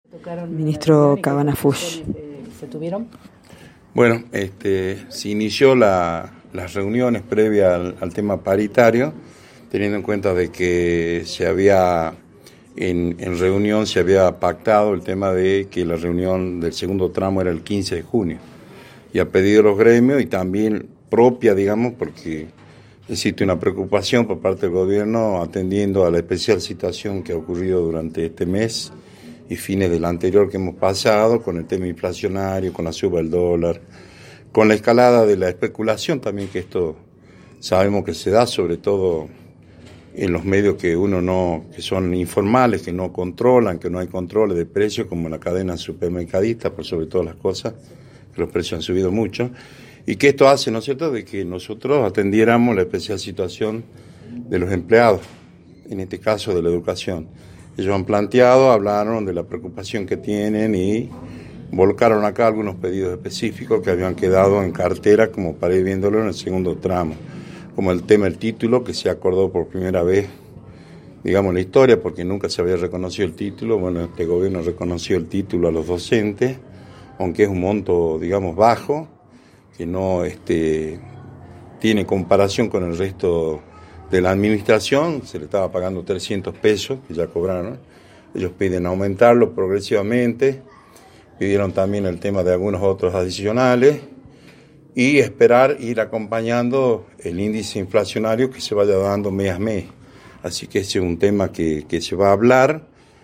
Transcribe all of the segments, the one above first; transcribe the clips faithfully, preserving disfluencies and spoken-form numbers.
Ministro Cabanafus. ¿Se tuvieron? Bueno, este, se inició la, las reuniones previas al, al tema paritario, teniendo en cuenta de que se había, en, en reunión se había pactado el tema de que la reunión del segundo tramo era el quince de junio. Y a pedido de los gremios y también propia, digamos, porque existe una preocupación por parte del gobierno atendiendo a la especial situación que ha ocurrido durante este mes y fines del anterior que hemos pasado, con el tema inflacionario, con la suba del dólar, con la escalada de la especulación también, que esto sabemos que se da sobre todo en los medios que uno no, que son informales, que no controlan, que no hay controles de precios, como la cadena supermercadista, por sobre todas las cosas, que los precios han subido mucho, y que esto hace, ¿no es cierto?, de que nosotros atendiéramos la especial situación de los empleados, en este caso de la educación. Ellos han planteado, hablaron de la preocupación que tienen y volcaron acá algunos pedidos específicos que habían quedado en cartera como para ir viéndolo en el segundo tramo, como el tema del título, que se acordó por primera vez, digamos, en la historia, porque nunca se había reconocido el título. Bueno, este gobierno reconoció el título a los docentes, aunque es un monto, digamos, bajo, que no este, tiene comparación con el resto de la administración. Se le estaba pagando trescientos pesos, que ya cobraron. Ellos piden aumentarlo progresivamente, pidieron también el tema de algunos otros adicionales y esperar ir acompañando el índice inflacionario que se vaya dando mes a mes. Así que ese es un tema que, que se va a hablar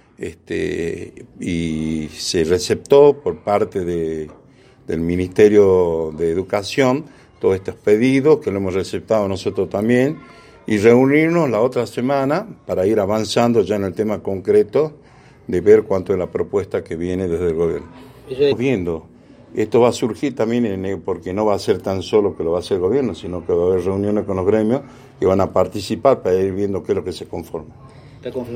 este, y se receptó por parte de, del Ministerio de Educación todos estos pedidos, que lo hemos receptado nosotros también, y reunirnos la otra semana para ir avanzando ya en el tema concreto de ver cuánto es la propuesta que viene desde el gobierno. Viendo, esto va a surgir también en, porque no va a ser tan solo que lo va a hacer el gobierno, sino que va a haber reuniones con los gremios que van a participar para ir viendo qué es lo que se conforma.